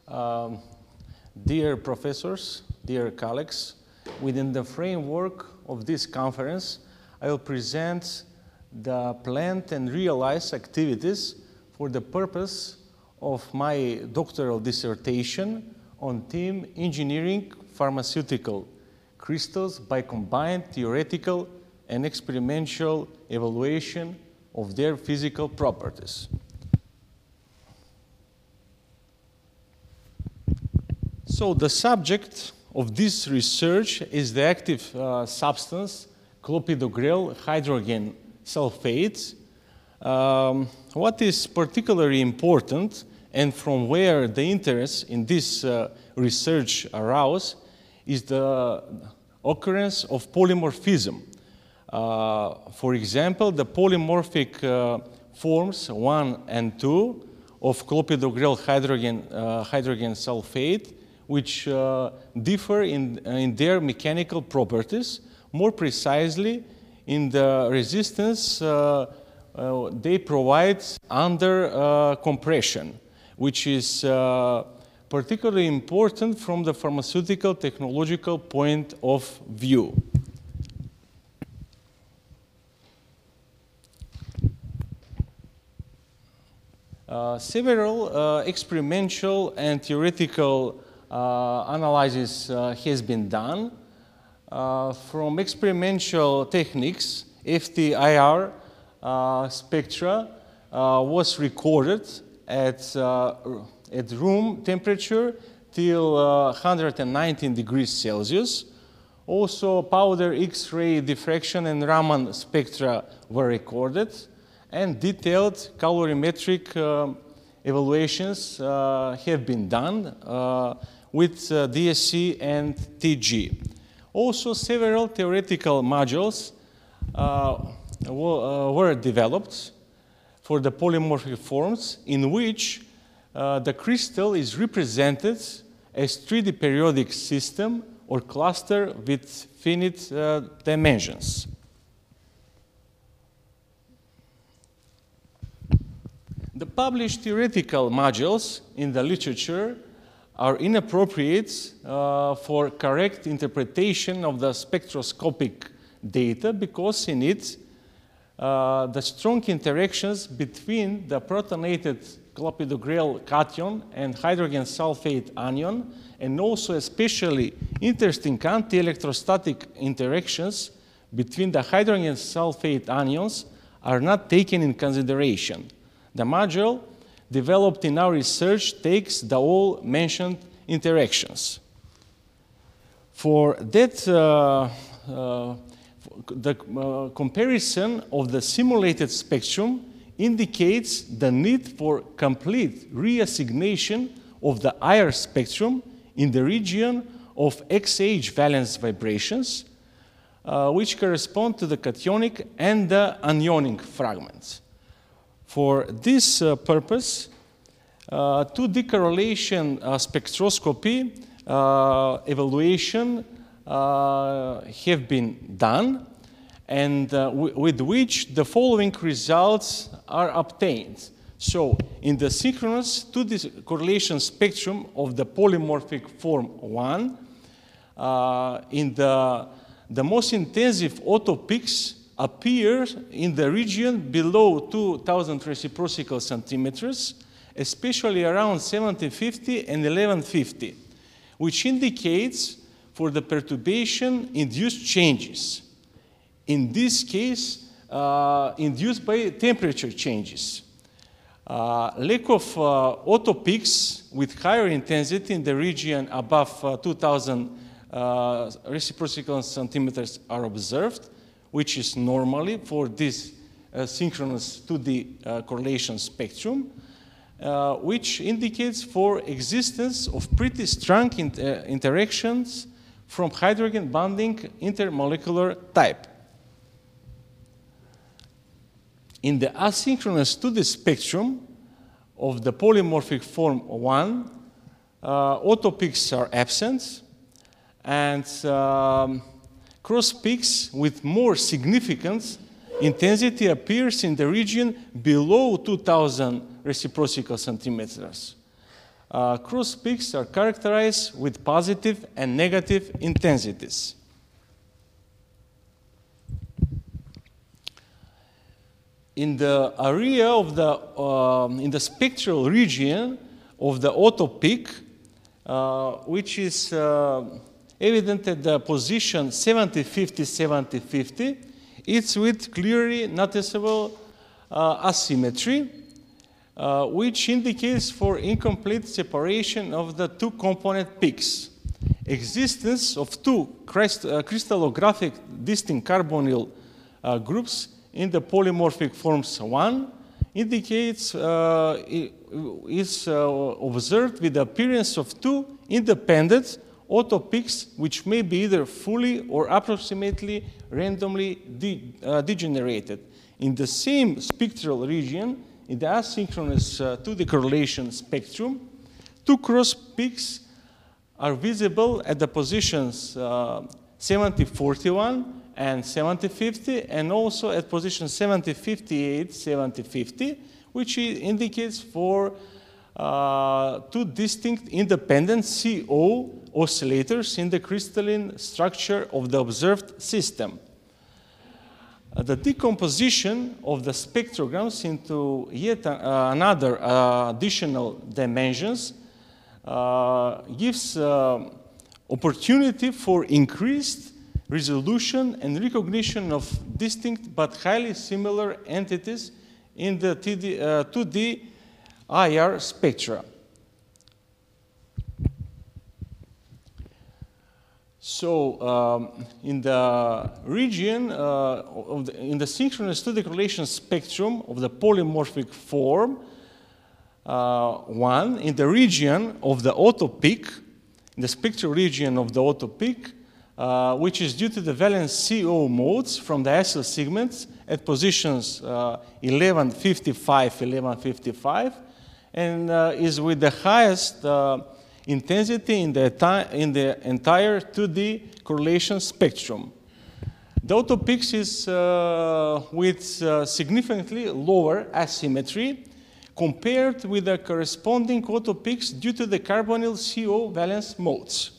Um, Dear professors, dear colleagues, within the framework of this conference, I will present the planned and realized activities for the purpose of my doctoral dissertation on theme Engineering Pharmaceutical Crystals by Combined Theoretical and Experimental Evaluation of their Physical Properties. So the subject of this research is the active substance clopidogrel hydrogen sulfate. What is particularly important and from where the interest in this research arose is the occurrence of polymorphism. For example, the polymorphic forms 1 and 2 of clopidogrel hydrogen sulfate, which differ in their mechanical properties, more precisely in the resistance they provide under compression, which is particularly important from the pharmaceutical technological point of view. Several experimental and theoretical analysis has been done. From experimental techniques, FTIR spectra was recorded at room temperature till 119 degrees Celsius. Also, powder X-ray diffraction and Raman spectra were recorded, and detailed calorimetric evaluations have been done with DSC and TG. Also, several theoretical modules were developed for the polymorphic forms in which the crystal is represented as 3D periodic system or cluster with finite dimensions. The published theoretical modules in the literature are inappropriate for correct interpretation of the spectroscopic data because in it the strong interactions between the protonated clopidogrel cation and hydrogen sulfate anion, and also especially interesting anti-electrostatic interactions between the hydrogen sulfate anions are not taken in consideration. The module developed in our research takes the all mentioned interactions. For that, the comparison of the simulated spectrum indicates the need for complete reassignation of the IR spectrum in the region of XH valence vibrations, which correspond to the cationic and the anionic fragments. For this purpose, 2D correlation spectroscopy evaluation have been done, and with which the following results are obtained. So, in the synchronous 2D correlation spectrum of the polymorphic form 1, in the most intensive auto peaks appear in the region below 2000 reciprocal centimeters, especially around 1750 and 1150, which indicates for the perturbation-induced changes. In this case, induced by temperature changes. Lack of auto peaks with higher intensity in the region above 2000 reciprocal centimeters are observed, which is normally for this synchronous 2D correlation spectrum, which indicates for existence of pretty strong interactions from hydrogen bonding intermolecular type. In the asynchronous 2D spectrum of the polymorphic form 1, auto peaks are absent, and cross peaks with more significant intensity appears in the region below 2000 reciprocal centimeters. cross peaks are characterized with positive and negative intensities. In the area of in the spectral region of the auto peak, which is evident at the position 70-50-70-50, it's with clearly noticeable asymmetry, which indicates for incomplete separation of the two component peaks. Existence of two crystallographic distinct carbonyl groups in the polymorphic forms 1 indicates is observed with the appearance of two independent auto peaks which may be either fully or approximately randomly degenerated. In the same spectral region, in the asynchronous to the correlation spectrum, two cross peaks are visible at the positions 70-41 and 70-50, and also at position 70-58, 70-50, which indicates for two distinct independent CO oscillators in the crystalline structure of the observed system. The decomposition of the spectrograms into yet another additional dimensions gives opportunity for increased resolution and recognition of distinct but highly similar entities in the 2D IR spectra. So in the region, in the synchronous to the correlation spectrum of the polymorphic form 1, in the region of the auto peak, in the spectral region of the auto peak, which is due to the valence CO modes from the acyl segments at positions 1155, 1155, and is with the highest intensity in the entire 2D correlation spectrum. The auto peaks is with significantly lower asymmetry compared with the corresponding auto peaks due to the carbonyl CO valence modes.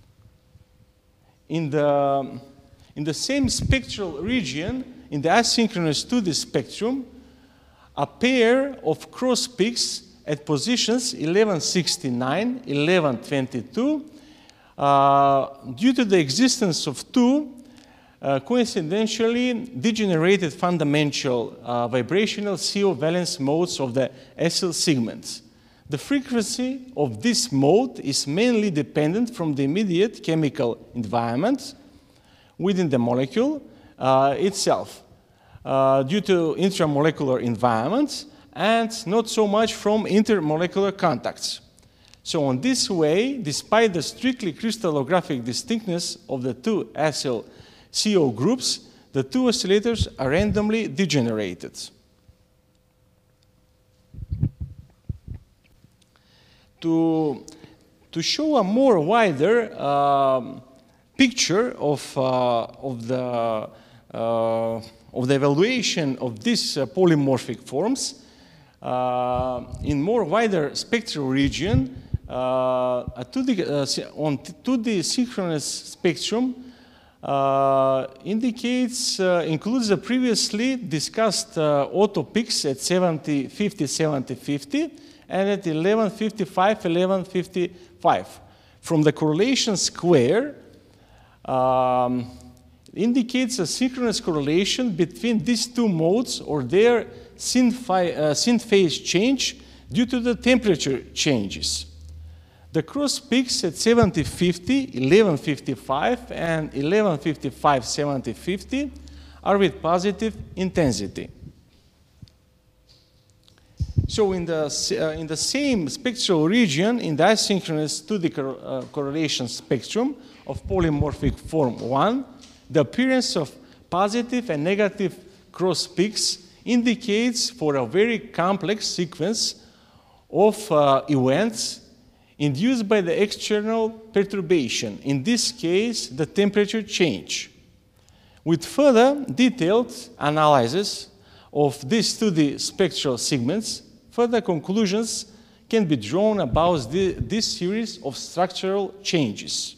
In the same spectral region, in the asynchronous 2D spectrum, a pair of cross peaks at positions 1169, 1122, due to the existence of two coincidentally degenerated fundamental vibrational CO valence modes of the acyl segments. The frequency of this mode is mainly dependent from the immediate chemical environment within the molecule itself due to intramolecular environments and not so much from intermolecular contacts. So in this way, despite the strictly crystallographic distinctness of the two acyl CO groups, the two oscillators are randomly degenerated. To show a more wider picture of the evaluation of these polymorphic forms in more wider spectral region, on 2D synchronous spectrum includes the previously discussed auto peaks at 70-50, 70-50, and at 1155, 1155. From the correlation square, indicates a synchronous correlation between these two modes or their synphase change due to the temperature changes. The cross peaks at 70-50, 1155, and 1155, 70-50 are with positive intensity. So in the same spectral region, in the asynchronous to the correlation spectrum of polymorphic form 1, the appearance of positive and negative cross peaks indicates for a very complex sequence of events induced by the external perturbation, in this case, the temperature change. With further detailed analysis of these 2D spectral segments, further conclusions can be drawn about this series of structural changes.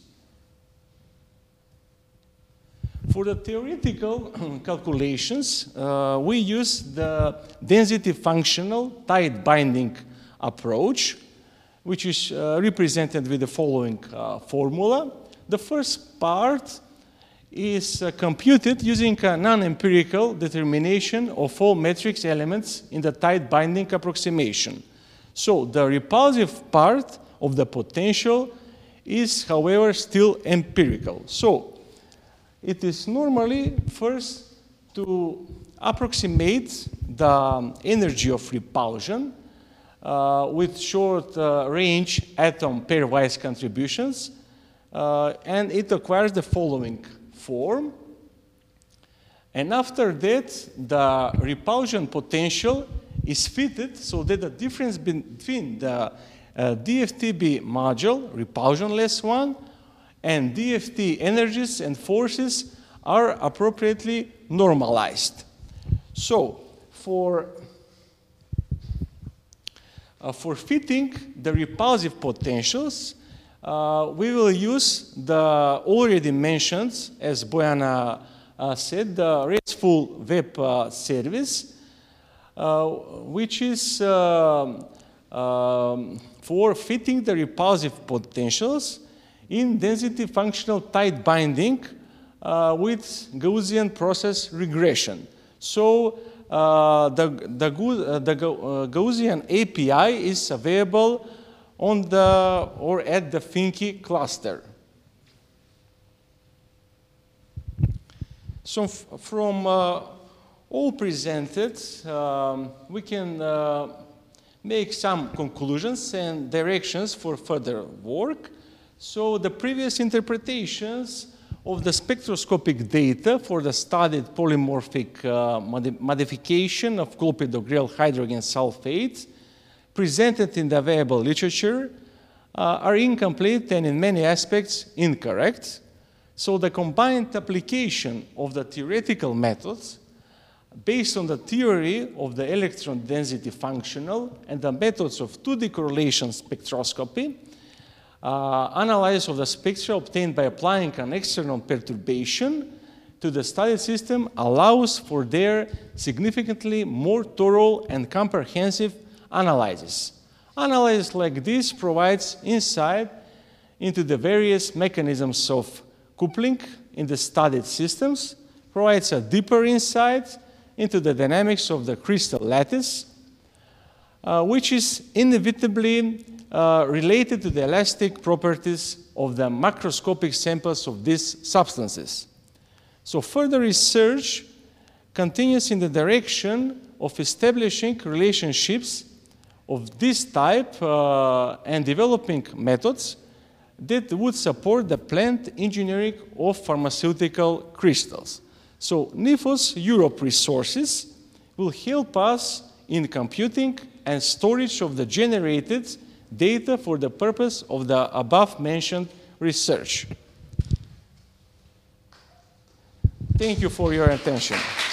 For the theoretical calculations, we use the density functional tight binding approach, which is represented with the following formula. The first part is computed using a non-empirical determination of all matrix elements in the tight binding approximation. So the repulsive part of the potential is, however, still empirical. So it is normally first to approximate the energy of repulsion with short range atom pairwise contributions, and it acquires the following form. And after that, the repulsion potential is fitted so that the difference between the DFTB module, repulsionless one, and DFT energies and forces are appropriately normalized. So for fitting the repulsive potentials, we will use the already mentioned, as Bojana said, the RESTful web service, which is for fitting the repulsive potentials in density functional tight binding with Gaussian process regression. So the Gaussian API is available on the or at the Finke cluster. So from all presented, we can make some conclusions and directions for further work. So the previous interpretations of the spectroscopic data for the studied polymorphic modification of clopidogrel hydrogen sulfate presented in the available literature are incomplete and in many aspects incorrect. So the combined application of the theoretical methods based on the theory of the electron density functional and the methods of 2D correlation spectroscopy, analysis of the spectra obtained by applying an external perturbation to the studied system allows for their significantly more thorough and comprehensive analysis. Analysis like this provides insight into the various mechanisms of coupling in the studied systems, provides a deeper insight into the dynamics of the crystal lattice, which is inevitably related to the elastic properties of the macroscopic samples of these substances. So further research continues in the direction of establishing relationships of this type and developing methods that would support the plant engineering of pharmaceutical crystals. So NIFOS Europe resources will help us in computing and storage of the generated data for the purpose of the above-mentioned research. Thank you for your attention.